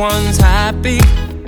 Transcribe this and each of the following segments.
everyone's happy.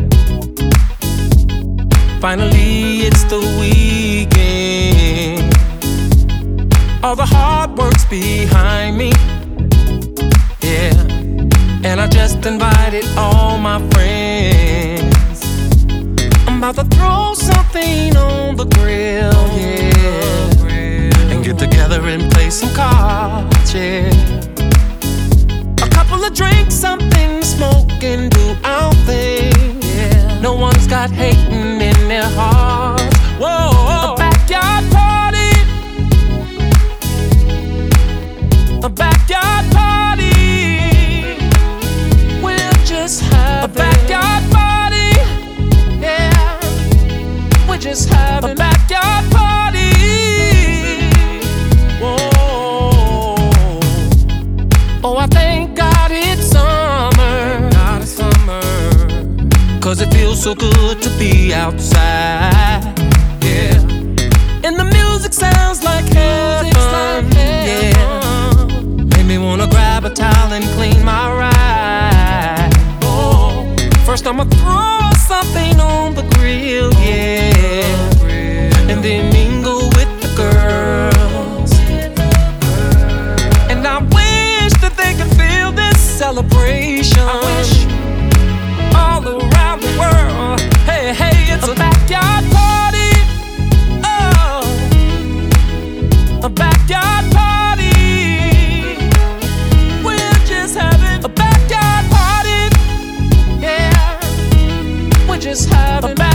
Finally, it's the weekend. All the hard work's behind me. Yeah, and I just invited all my friends. I'm about to throw something on the grill, yeah, and get together and play some cards, yeah. A couple of drinks, something to smoke, and do our thing, yeah. No one's got hating in their hearts. Whoa, a backyard party, a backyard party. We'll just have a backyard party, yeah. We'll just have a backyard party. Whoa, oh, I thank God it's summer. God, it's summer. 'Cause it feels so good to be outside, yeah. And the music sounds like heaven, yeah. Made me wanna grab a towel and clean my ride. Oh, first I'ma throw something on the grill, yeah, and then mingle with the girls. And I wish that they could feel this celebration. I wish all around the world. Hey, hey, it's a backyard party. Oh, a backyard party. We're just having a backyard party. Yeah, we're just having a